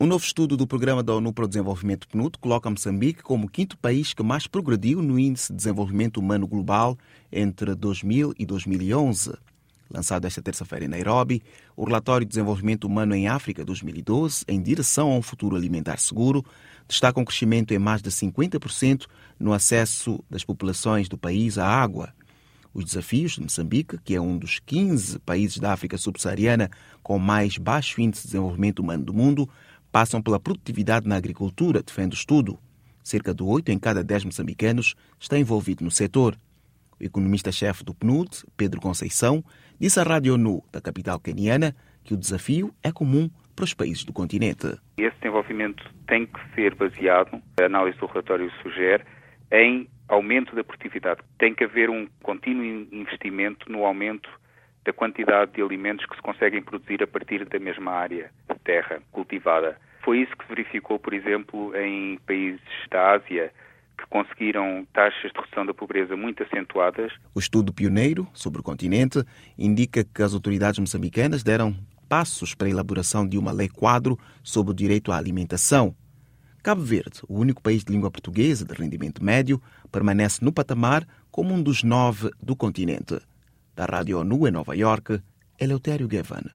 Um novo estudo do Programa da ONU para o Desenvolvimento PNUD coloca Moçambique como o quinto país que mais progrediu no Índice de Desenvolvimento Humano Global entre 2000 e 2011. Lançado esta terça-feira em Nairobi, o Relatório de Desenvolvimento Humano em África 2012, em direção a um futuro alimentar seguro, destaca um crescimento em mais de 50% no acesso das populações do país à água. Os desafios de Moçambique, que é um dos 15 países da África subsaariana com mais baixo índice de desenvolvimento humano do mundo, passam pela produtividade na agricultura, defende o estudo. Cerca de 8 em cada 10 moçambicanos está envolvido no setor. O economista-chefe do PNUD, Pedro Conceição, disse à Rádio ONU da capital queniana que o desafio é comum para os países do continente. Esse desenvolvimento tem que ser baseado, a análise do relatório sugere, em aumento da produtividade. Tem que haver um contínuo investimento no aumento da quantidade de alimentos que se conseguem produzir a partir da mesma área de terra cultivada. Foi isso que se verificou, por exemplo, em países da Ásia, que conseguiram taxas de redução da pobreza muito acentuadas. O estudo pioneiro sobre o continente indica que as autoridades moçambicanas deram passos para a elaboração de uma lei-quadro sobre o direito à alimentação. Cabo Verde, o único país de língua portuguesa de rendimento médio, permanece no patamar como um dos 9 do continente. Da Rádio ONU em Nova Iorque, Eleutério Gavan.